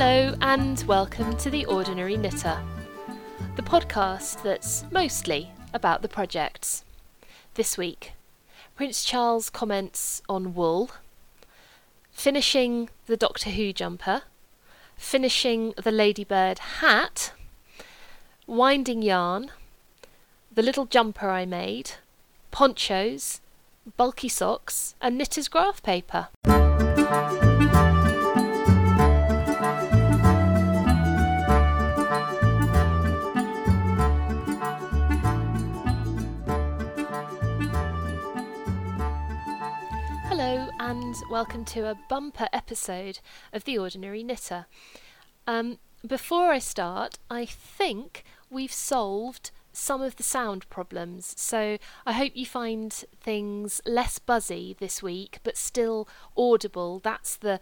Hello and welcome to The Ordinary Knitter, the podcast that's mostly about the projects. This week, Prince Charles comments on wool, finishing the Doctor Who jumper, finishing the Ladybird hat, winding yarn, the little jumper I made, ponchos, bulky socks and knitter's graph paper. Hello and welcome to a bumper episode of The Ordinary Knitter. Before I start, I think we've solved some of the sound problems, so I hope you find things less buzzy this week but still audible. That's the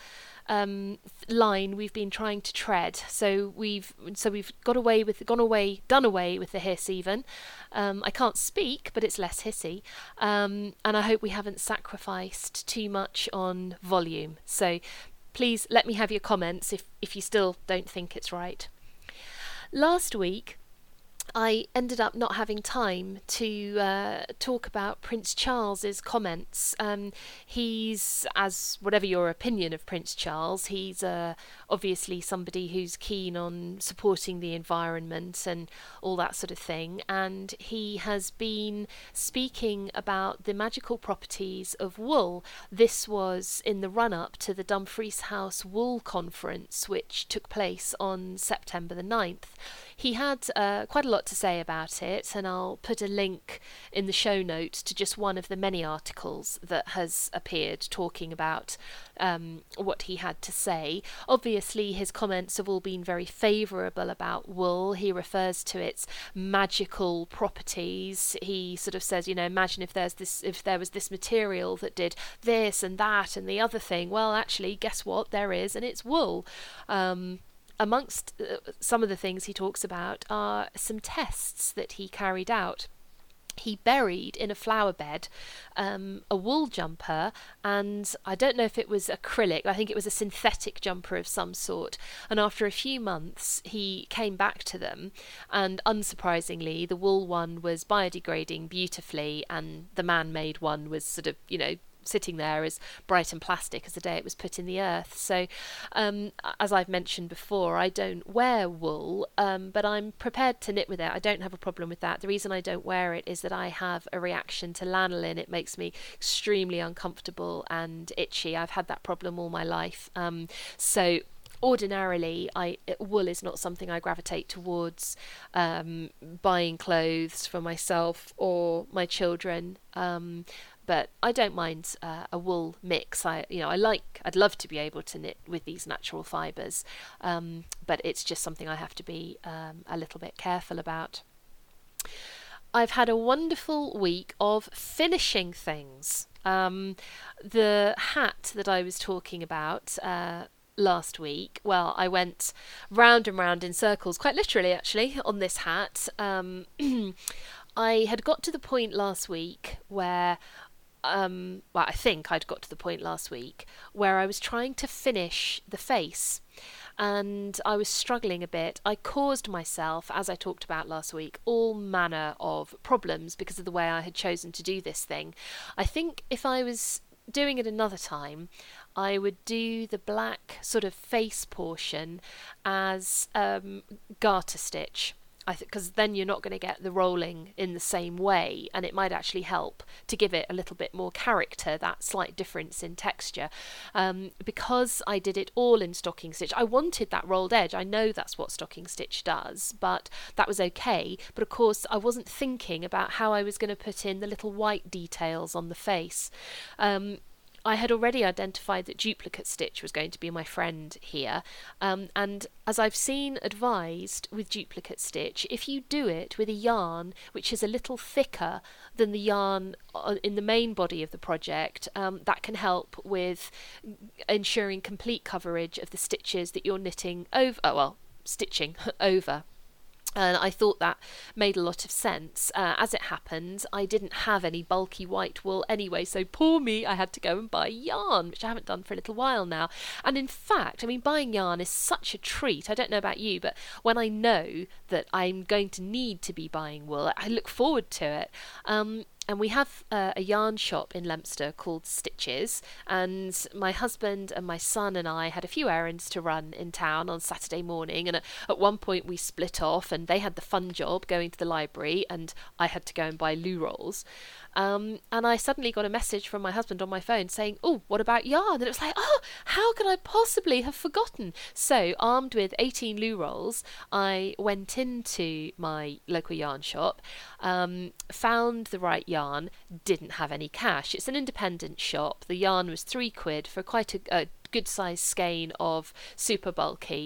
line we've been trying to tread. So we've done away with the hiss even. I can't speak, but it's less hissy, and I hope we haven't sacrificed too much on volume. So please let me have your comments if you still don't think it's right. Last week I ended up not having time to talk about Prince Charles's comments. He's, as whatever your opinion of Prince Charles, he's obviously somebody who's keen on supporting the environment and all that sort of thing. And he has been speaking about the magical properties of wool. This was in the run-up to the Dumfries House Wool Conference, which took place on September the 9th. He had quite a lot to say about it, and I'll put a link in the show notes to just one of the many articles that has appeared talking about what he had to say. Obviously, his comments have all been very favourable about wool. He refers to its magical properties. He sort of says, imagine if there was this material that did this and that and the other thing. Well, actually, guess what? There is, and it's wool. Amongst some of the things he talks about are some tests that he carried out. He buried in a flower bed a wool jumper, and I don't know if it was acrylic, I think it was a synthetic jumper of some sort, and after a few months he came back to them, and unsurprisingly the wool one was biodegrading beautifully and the man-made one was sort of, sitting there as bright and plastic as the day it was put in the earth. So as I've mentioned before, I don't wear wool, but I'm prepared to knit with it. I don't have a problem with that. The reason I don't wear it is that I have a reaction to lanolin. It makes me extremely uncomfortable and itchy. I've had that problem all my life. So ordinarily, wool is not something I gravitate towards buying clothes for myself or my children. But I don't mind a wool mix. I'd love to be able to knit with these natural fibres, but it's just something I have to be a little bit careful about. I've had a wonderful week of finishing things. The hat that I was talking about last week, well, I went round and round in circles, quite literally actually, on this hat. I had got to the point last week where I think I'd got to the point last week where I was trying to finish the face and I was struggling a bit. I caused myself, as I talked about last week, all manner of problems because of the way I had chosen to do this thing. I think if I was doing it another time, I would do the black sort of face portion as garter stitch. Because then you're not going to get the rolling in the same way, and it might actually help to give it a little bit more character, that slight difference in texture. Because I did it all in stocking stitch, I wanted that rolled edge. I know that's what stocking stitch does, but that was okay. But of course I wasn't thinking about how I was going to put in the little white details on the face. I had already identified that duplicate stitch was going to be my friend here, and as I've seen advised with duplicate stitch, if you do it with a yarn which is a little thicker than the yarn in the main body of the project, that can help with ensuring complete coverage of the stitches that you're knitting over, stitching over. And I thought that made a lot of sense. As it happened, I didn't have any bulky white wool anyway, so poor me, I had to go and buy yarn, which I haven't done for a little while now. And in fact, I mean, buying yarn is such a treat. I don't know about you, but when I know that I'm going to need to be buying wool, I look forward to it. And we have a yarn shop in Leominster called Stitches, and my husband and my son and I had a few errands to run in town on Saturday morning, and at one point we split off, and they had the fun job going to the library and I had to go and buy loo rolls. And I suddenly got a message from my husband on my phone saying, "Oh, what about yarn?" And it was like, oh, how could I possibly have forgotten? So, armed with 18 loo rolls, I went into my local yarn shop, found the right yarn, didn't have any cash. It's an independent shop. The yarn was £3 for quite a good sized skein of super bulky.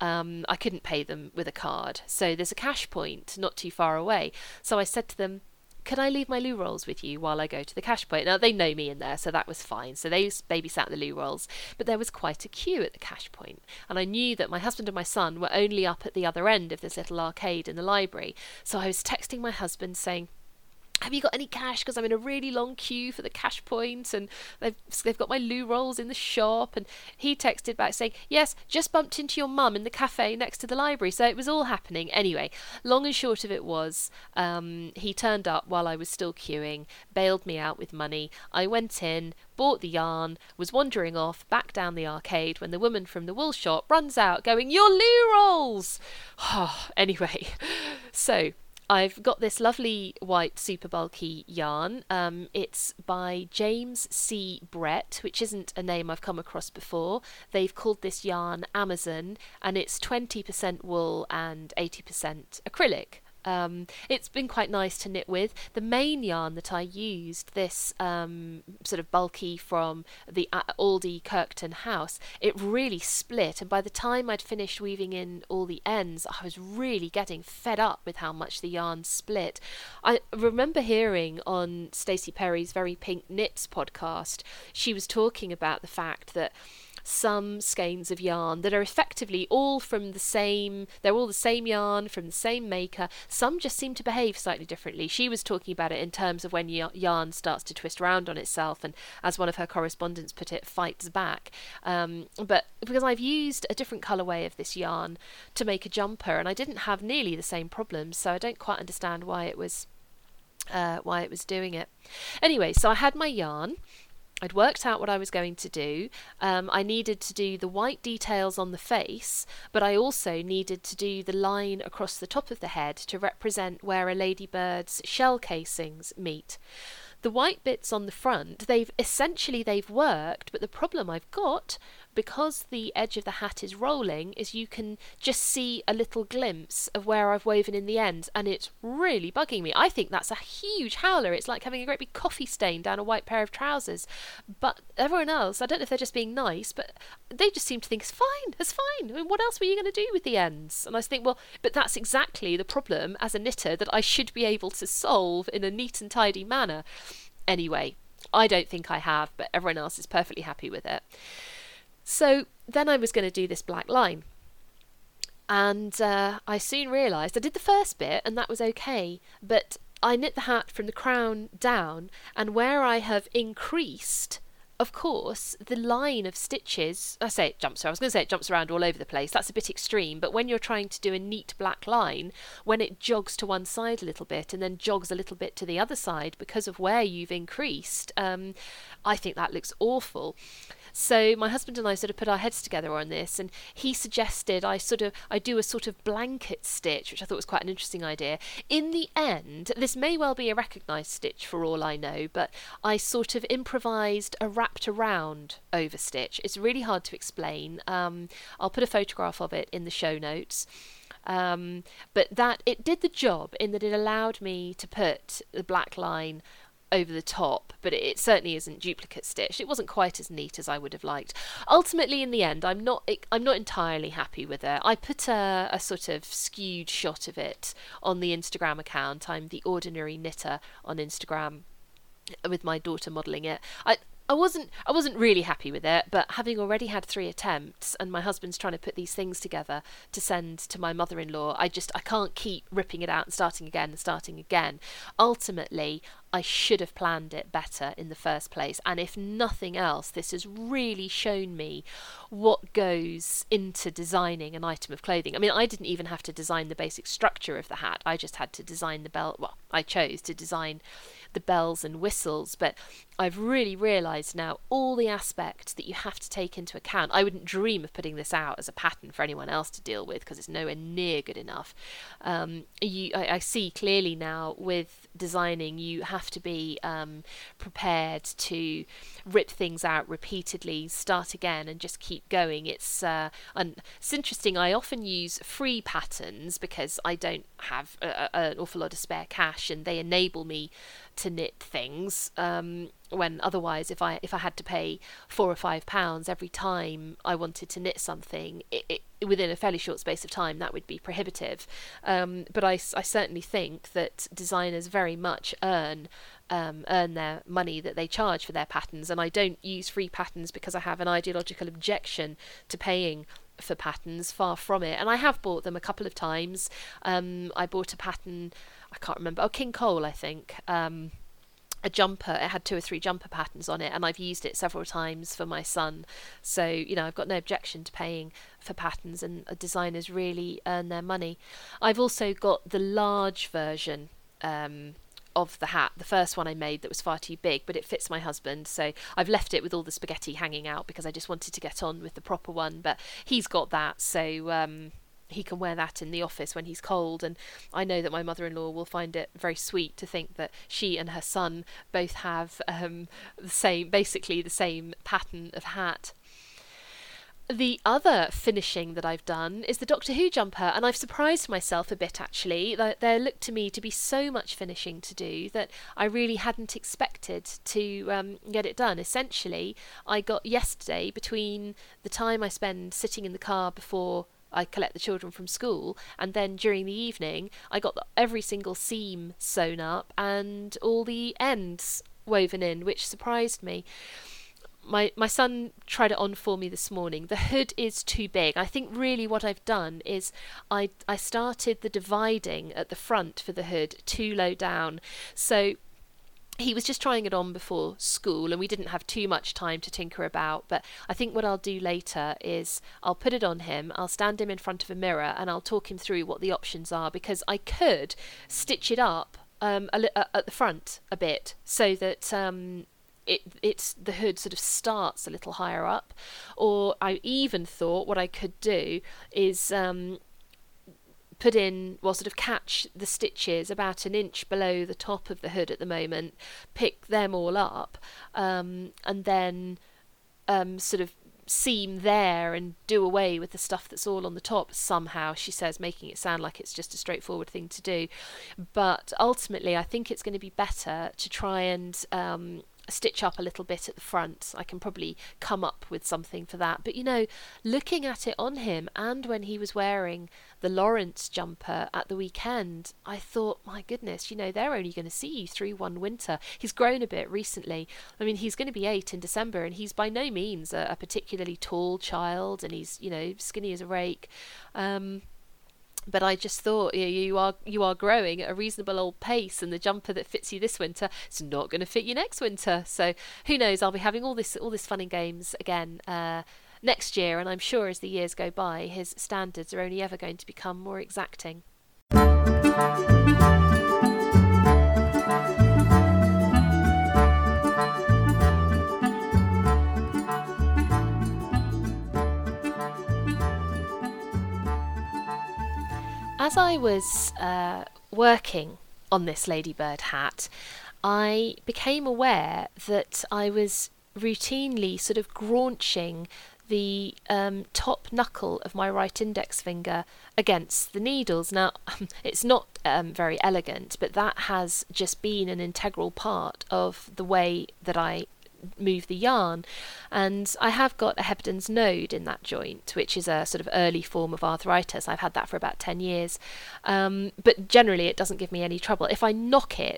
I couldn't pay them with a card. So there's a cash point not too far away. So I said to them, "Can I leave my loo rolls with you while I go to the cash point?" Now, they know me in there, so that was fine. So they babysat the loo rolls. But there was quite a queue at the cash point. And I knew that my husband and my son were only up at the other end of this little arcade in the library. So I was texting my husband saying, "Have you got any cash? Because I'm in a really long queue for the cash point, and they've got my loo rolls in the shop." And he texted back saying, "Yes, just bumped into your mum in the cafe next to the library." So it was all happening. Anyway, long and short of it was, he turned up while I was still queuing, bailed me out with money. I went in, bought the yarn, was wandering off back down the arcade when the woman from the wool shop runs out going, "Your loo rolls!" Anyway, so I've got this lovely white super bulky yarn. It's by James C. Brett, which isn't a name I've come across before. They've called this yarn Amazon, and it's 20% wool and 80% acrylic. It's been quite nice to knit with. The main yarn that I used, this sort of bulky from the Aldi Kirkton house, it really split, and by the time I'd finished weaving in all the ends, I was really getting fed up with how much the yarn split. I remember hearing on Stacey Perry's Very Pink Knits podcast, she was talking about the fact that some skeins of yarn that are effectively all from the same, they're all the same yarn from the same maker, some just seem to behave slightly differently. She was talking about it in terms of when yarn starts to twist round on itself and, as one of her correspondents put it, fights back. But because I've used a different colourway of this yarn to make a jumper, and I didn't have nearly the same problems, so I don't quite understand why it was doing it. Anyway, so I had my yarn. I'd worked out what I was going to do. I needed to do the white details on the face, but I also needed to do the line across the top of the head to represent where a ladybird's shell casings meet. The white bits on the front, they've worked, but the problem I've got, because the edge of the hat is rolling, is you can just see a little glimpse of where I've woven in the ends, and it's really bugging me. I think that's a huge howler. It's like having a great big coffee stain down a white pair of trousers. But everyone else, I don't know if they're just being nice, but they just seem to think it's fine. I mean, what else were you going to do with the ends? And I think, well, but that's exactly the problem as a knitter that I should be able to solve in a neat and tidy manner. Anyway, I don't think I have, but everyone else is perfectly happy with it. So then I was going to do this black line. And I soon realised I did the first bit and that was okay, but I knit the hat from the crown down, and where I have increased, of course, the line of stitches, I was going to say it jumps around all over the place. That's a bit extreme, but when you're trying to do a neat black line, when it jogs to one side a little bit and then jogs a little bit to the other side because of where you've increased, I think that looks awful. So my husband and I sort of put our heads together on this, and he suggested I do a sort of blanket stitch, which I thought was quite an interesting idea. In the end, this may well be a recognised stitch for all I know, but I sort of improvised a wrapped around over stitch. It's really hard to explain. I'll put a photograph of it in the show notes. But that it did the job in that it allowed me to put the black line over the top, but it certainly isn't duplicate stitched. It wasn't quite as neat as I would have liked. Ultimately, in the end, I'm not entirely happy with it. I put a sort of skewed shot of it on the Instagram account. I'm The Ordinary Knitter on Instagram, with my daughter modelling it. I wasn't really happy with it, but having already had 3 attempts and my husband's trying to put these things together to send to my mother-in-law, I can't keep ripping it out and starting again and starting again. Ultimately, I should have planned it better in the first place, and if nothing else, this has really shown me what goes into designing an item of clothing. I mean, I didn't even have to design the basic structure of the hat. I just had to design the belt. Well, I chose to design the bells and whistles, but I've really realised now all the aspects that you have to take into account. I wouldn't dream of putting this out as a pattern for anyone else to deal with because it's nowhere near good enough. I see clearly now with designing, you have to be prepared to rip things out repeatedly, start again, and just keep going. It's interesting. I often use free patterns because I don't have an awful lot of spare cash, and they enable me to knit things. When otherwise, if I had to pay £4 or £5 every time I wanted to knit something, it within a fairly short space of time, that would be prohibitive. But I certainly think that designers very much earn their money that they charge for their patterns, and I don't use free patterns because I have an ideological objection to paying for patterns. Far from it. And I have bought them a couple of times. I bought a pattern, I can't remember, King Cole, I think, a jumper. It had 2 or 3 jumper patterns on it, and I've used it several times for my son. So, I've got no objection to paying for patterns, and designers really earn their money. I've also got the large version of the hat, the first one I made that was far too big, but it fits my husband, so I've left it with all the spaghetti hanging out because I just wanted to get on with the proper one. But he's got that, so he can wear that in the office when he's cold, and I know that my mother-in-law will find it very sweet to think that she and her son both have basically the same pattern of hat. The other finishing that I've done is the Doctor Who jumper, and I've surprised myself a bit actually. There looked to me to be so much finishing to do that I really hadn't expected to get it done. Essentially, I got yesterday, between the time I spend sitting in the car before I collect the children from school and then during the evening, I got every single seam sewn up and all the ends woven in, which surprised me. My son tried it on for me this morning. The hood is too big. I think really what I've done is I started the dividing at the front for the hood too low down. So he was just trying it on before school and we didn't have too much time to tinker about. But I think what I'll do later is I'll put it on him, I'll stand him in front of a mirror and I'll talk him through what the options are, because I could stitch it up at the front a bit so that it's the hood sort of starts a little higher up. Or I even thought what I could do is sort of catch the stitches about an inch below the top of the hood at the moment, pick them all up, and then sort of seam there and do away with the stuff that's all on the top somehow, she says, making it sound like it's just a straightforward thing to do. But ultimately I think it's going to be better to try and stitch up a little bit at the front. I can probably come up with something for that. But looking at it on him, and when he was wearing the Lawrence jumper at the weekend, I thought, my goodness, they're only going to see you through one winter. He's grown a bit recently. I mean, he's going to be 8 in December, and he's by no means a particularly tall child, and he's skinny as a rake. But I just thought, you are growing at a reasonable old pace, and the jumper that fits you this winter is not going to fit you next winter. So who knows? I'll be having all this fun and games again next year, and I'm sure as the years go by, his standards are only ever going to become more exacting. As I was working on this Ladybird hat, I became aware that I was routinely sort of graunching the top knuckle of my right index finger against the needles. Now, it's not very elegant, but that has just been an integral part of the way that I move the yarn, and I have got a Hebden's node in that joint, which is a sort of early form of arthritis. I've had that for about 10 years, but generally it doesn't give me any trouble. If I knock it,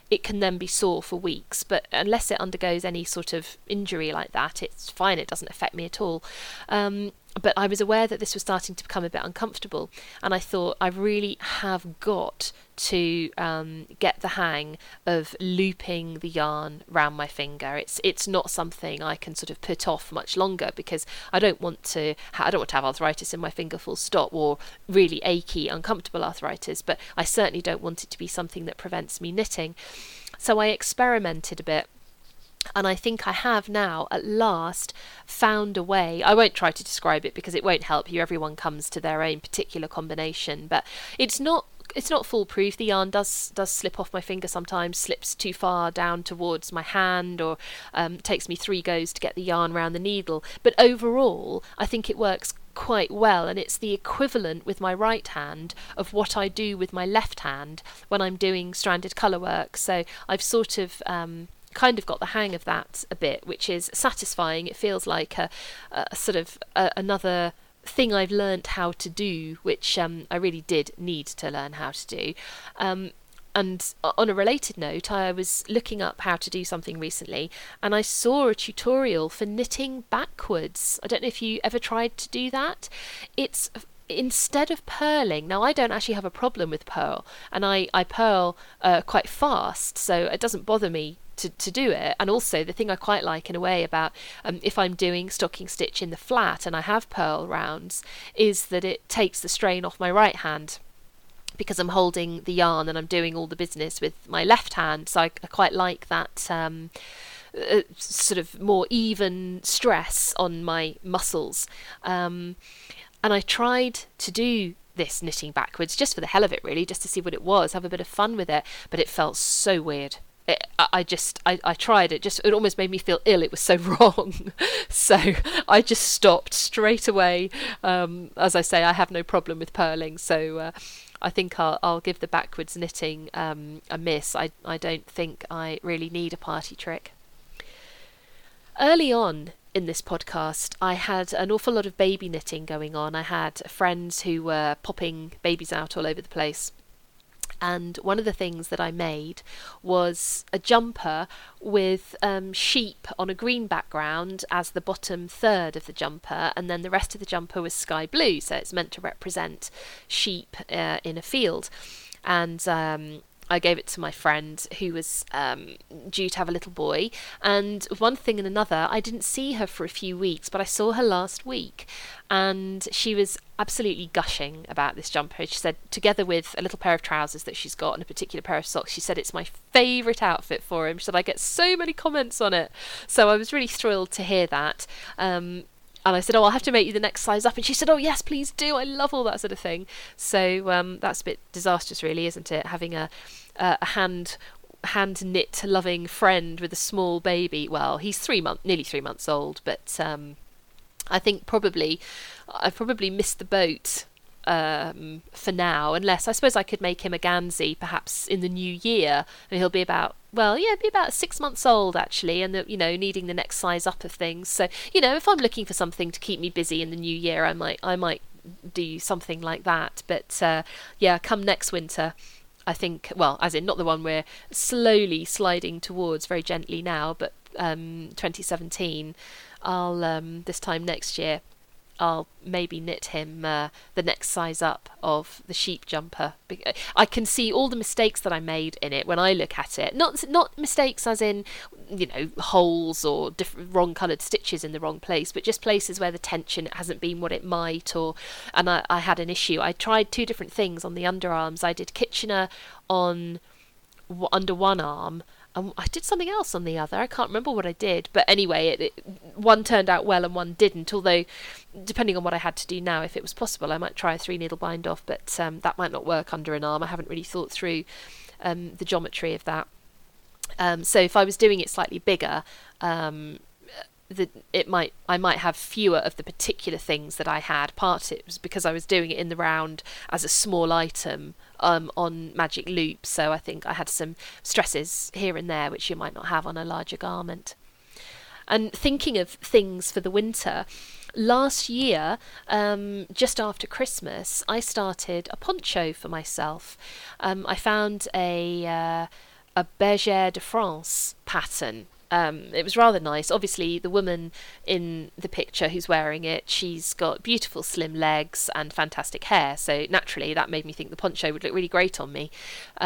it can then be sore for weeks, but unless it undergoes any sort of injury like that, it's fine. It doesn't affect me at all. But I was aware that this was starting to become a bit uncomfortable, and I thought I really have got to get the hang of looping the yarn round my finger. It's not something I can sort of put off much longer, because I don't want to have arthritis in my finger full stop, or really achy, uncomfortable arthritis, but I certainly don't want it to be something that prevents me knitting. So I experimented a bit. And I think I have now at last found a way. I won't try to describe it because it won't help you. Everyone comes to their own particular combination, but it's not foolproof. The yarn does slip off my finger sometimes, slips too far down towards my hand, or takes me 3 goes to get the yarn around the needle. But overall, I think it works quite well, and it's the equivalent with my right hand of what I do with my left hand when I'm doing stranded colour work. So I've sort of kind of got the hang of that a bit, which is satisfying. It feels like a sort of another thing I've learnt how to do, which I really did need to learn how to do. And on a related note, I was looking up how to do something recently, and I saw a tutorial for knitting backwards. I don't know if you ever tried to do that. It's instead of purling. Now, I don't actually have a problem with purl, and I purl quite fast, so it doesn't bother me to do it. And also the thing I quite like in a way about if I'm doing stocking stitch in the flat and I have purl rounds, is that it takes the strain off my right hand, because I'm holding the yarn and I'm doing all the business with my left hand. So I quite like that sort of more even stress on my muscles. And I tried to do this knitting backwards just for the hell of it, really, just to see what it was, have a bit of fun with it, but it felt so weird. I tried it, it almost made me feel ill. It was so wrong. So I just stopped straight away. As I say, I have no problem with purling, so I think I'll give the backwards knitting a miss. I don't think I really need a party trick. Early on in this podcast, I had an awful lot of baby knitting going on. I had friends who were popping babies out all over the place. And one of the things that I made was a jumper with sheep on a green background as the bottom third of the jumper, and then the rest of the jumper was sky blue, so it's meant to represent sheep in a field. And I gave it to my friend who was due to have a little boy, and one thing and another, I didn't see her for a few weeks, but I saw her last week, and she was absolutely gushing about this jumper. She said, together with a little pair of trousers that she's got and a particular pair of socks, she said it's my favourite outfit for him. She said I get so many comments on it, so I was really thrilled to hear that. And I said, I'll have to make you the next size up. And she said, oh, yes, please do. I love all that sort of thing. So that's a bit disastrous, really, isn't it? Having a hand knit loving friend with a small baby. Well, he's nearly 3 months old, but I think I've probably missed the boat for now, unless I suppose I could make him a Gansey perhaps in the new year, and he'll be about 6 months old actually, and needing the next size up of things. So if I'm looking for something to keep me busy in the new year, I might do something like that. But come next winter, I think, well, as in not the one we're slowly sliding towards very gently now, but 2017, I'll this time next year I'll maybe knit him the next size up of the sheep jumper. I can see all the mistakes that I made in it when I look at it. Not mistakes as in, holes or wrong coloured stitches in the wrong place, but just places where the tension hasn't been what it might, and I had an issue. I tried 2 different things on the underarms. I did Kitchener under one arm, and I did something else on the other. I can't remember what I did, but anyway, one turned out well and one didn't, although depending on what I had to do now, if it was possible, I might try a 3-needle bind off, but that might not work under an arm. I haven't really thought through the geometry of that. So if I was doing it slightly bigger, I might have fewer of the particular things that I had. Part it was because I was doing it in the round as a small item on magic loop, so I think I had some stresses here and there which you might not have on a larger garment. And thinking of things for the winter, last year, just after Christmas, I started a poncho for myself. I found a a Bergère de France pattern. It was rather nice. Obviously, the woman in the picture who's wearing it, she's got beautiful slim legs and fantastic hair. So naturally, that made me think the poncho would look really great on me.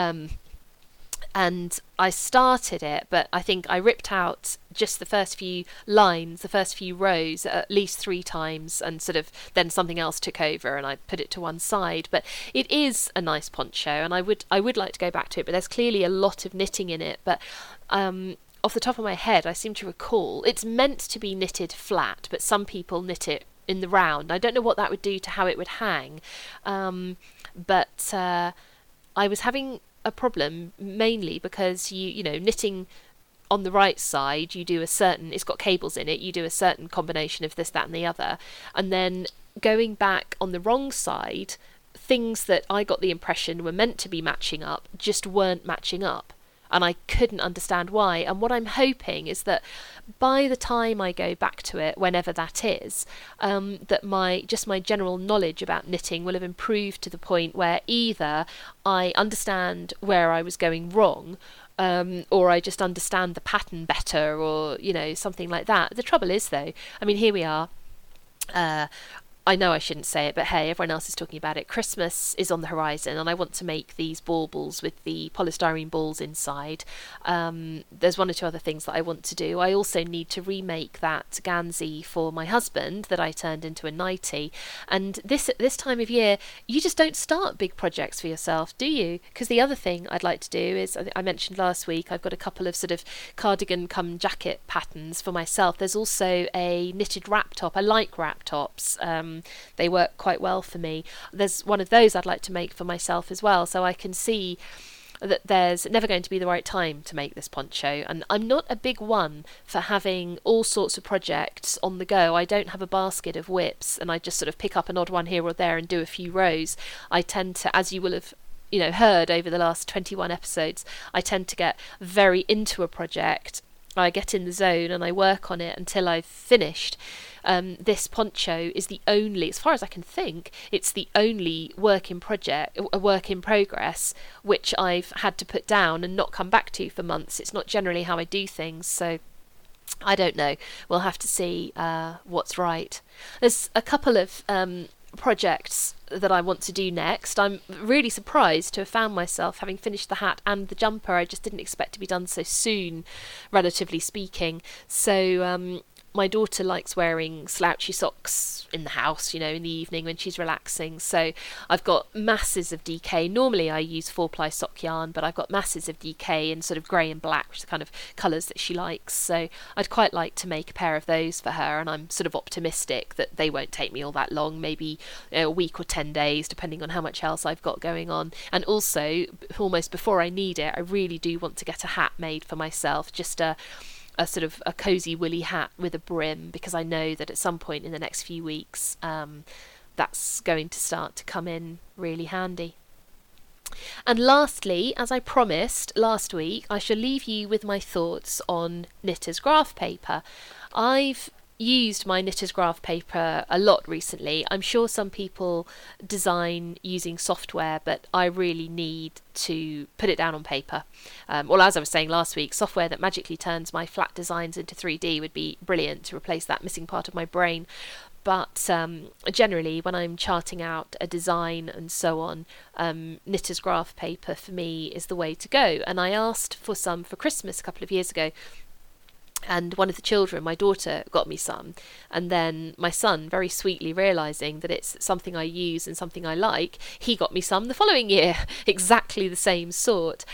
And I started it, but I think I ripped out just the first few lines, the first few rows at least 3 times, and sort of then something else took over and I put it to one side. But it is a nice poncho, and I would like to go back to it, but there's clearly a lot of knitting in it. But off the top of my head, I seem to recall it's meant to be knitted flat, but some people knit it in the round. I don't know what that would do to how it would hang, but I was having a problem mainly because you know, knitting on the right side, you do a certain, it's got cables in it, you do a certain combination of this, that and the other, and then going back on the wrong side, things that I got the impression were meant to be matching up just weren't matching up, and I couldn't understand why. And what I'm hoping is that by the time I go back to it, whenever that is, that my general knowledge about knitting will have improved to the point where either I understand where I was going wrong, or I just understand the pattern better, or, you know, something like that. The trouble is, though, I mean, here we are. I know I shouldn't say it, but hey, everyone else is talking about it. Christmas is on the horizon, and I want to make these baubles with the polystyrene balls inside. There's 1 or 2 other things that I want to do. I also need to remake that Gansey for my husband that I turned into a nightie. And this time of year, you just don't start big projects for yourself, do you? Because the other thing I'd like to do is, I mentioned last week, I've got a couple of sort of cardigan come jacket patterns for myself. There's also a knitted wrap top. I like wrap tops. They work quite well for me. There's one of those I'd like to make for myself as well, so I can see that there's never going to be the right time to make this poncho. And I'm not a big one for having all sorts of projects on the go. I don't have a basket of whips and I just sort of pick up an odd one here or there and do a few rows. I tend to, as you will have heard over the last 21 episodes, I tend to get very into a project. I get in the zone and I work on it until I've finished. This poncho is the only, as far as I can think, it's the only work in progress which I've had to put down and not come back to for months. It's not generally how I do things, so I don't know. We'll have to see what's right. There's a couple of projects that I want to do next. I'm really surprised to have found myself having finished the hat and the jumper. I just didn't expect to be done so soon, relatively speaking. So my daughter likes wearing slouchy socks in the house, in the evening when she's relaxing. So I've got masses of DK. Normally I use 4-ply sock yarn, but I've got masses of DK in sort of grey and black, which are the kind of colours that she likes. So I'd quite like to make a pair of those for her, and I'm sort of optimistic that they won't take me all that long, maybe a week or 10 days, depending on how much else I've got going on. And also, almost before I need it, I really do want to get a hat made for myself, just a sort of a cosy woolly hat with a brim, because I know that at some point in the next few weeks that's going to start to come in really handy. And lastly, as I promised last week, I shall leave you with my thoughts on Knitter's graph paper. I've used my Knitter's graph paper a lot recently. I'm sure some people design using software, but I really need to put it down on paper. Well, as I was saying last week, software that magically turns my flat designs into 3D would be brilliant to replace that missing part of my brain. But generally, when I'm charting out a design and so on, Knitter's graph paper for me is the way to go. And I asked for some for Christmas a couple of years ago, and one of the children, my daughter, got me some, and then my son, very sweetly realising that it's something I use and something I like, he got me some the following year, exactly the same sort.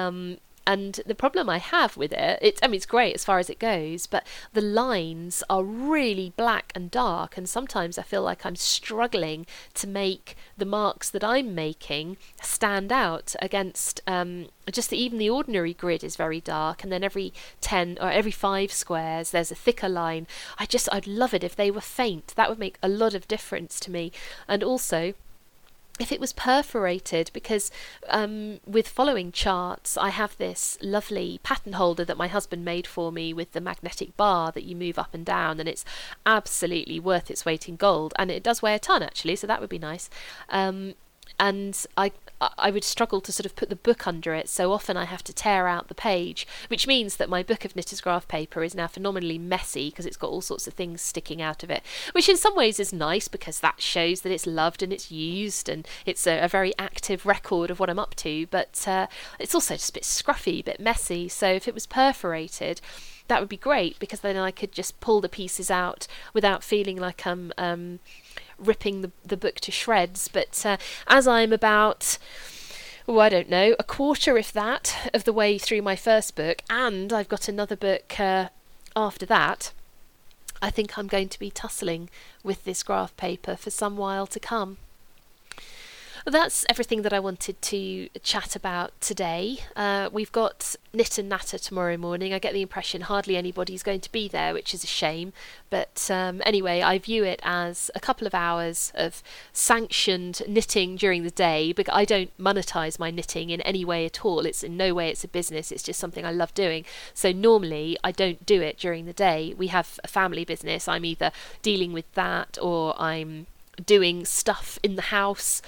And the problem I have with it, it's great as far as it goes, but the lines are really black and dark, and sometimes I feel like I'm struggling to make the marks that I'm making stand out against even the ordinary grid is very dark, and then every 10 or every 5 squares there's a thicker line. I'd love it if they were faint. That would make a lot of difference to me. And also, if it was perforated, because with following charts, I have this lovely pattern holder that my husband made for me with the magnetic bar that you move up and down, and it's absolutely worth its weight in gold, and it does weigh a ton actually, so that would be nice. and I would struggle to sort of put the book under it, so often I have to tear out the page, which means that my book of Knitter's Graph paper is now phenomenally messy because it's got all sorts of things sticking out of it, which in some ways is nice because that shows that it's loved and it's used and it's a very active record of what I'm up to, but it's also just a bit scruffy, a bit messy, so if it was perforated, that would be great because then I could just pull the pieces out without feeling like I'm ripping the book to shreds. But as I'm about, I don't know, a quarter, if that, of the way through my first book, and I've got another book after that, I think I'm going to be tussling with this graph paper for some while to come. That's everything that I wanted to chat about today. We've got Knit and Natter tomorrow morning. I get the impression hardly anybody's going to be there, which is a shame. But anyway, I view it as a couple of hours of sanctioned knitting during the day, because I don't monetize my knitting in any way at all. It's in no way it's a business. It's just something I love doing. So normally I don't do it during the day. We have a family business. I'm either dealing with that or I'm doing stuff in the house,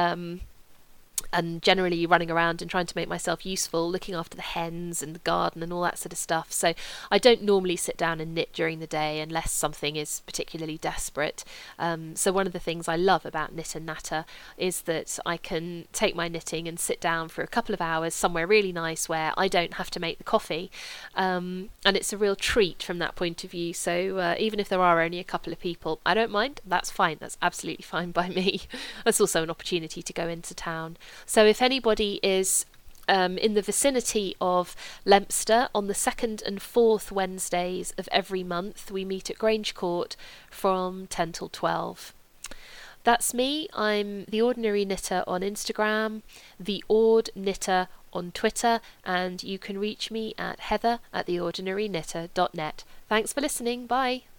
and generally running around and trying to make myself useful, looking after the hens and the garden and all that sort of stuff. So I don't normally sit down and knit during the day unless something is particularly desperate. So one of the things I love about Knit and Natter is that I can take my knitting and sit down for a couple of hours somewhere really nice where I don't have to make the coffee, and it's a real treat from that point of view. So even if there are only a couple of people, I don't mind. That's fine. That's absolutely fine by me. That's also an opportunity to go into town. So if anybody is in the vicinity of Leominster, on the 2nd and 4th Wednesdays of every month, we meet at Grange Court from 10 till 12. That's me. I'm The Ordinary Knitter on Instagram, The Ord Knitter on Twitter, and you can reach me at heather@theordinaryknitter.net. Thanks for listening. Bye.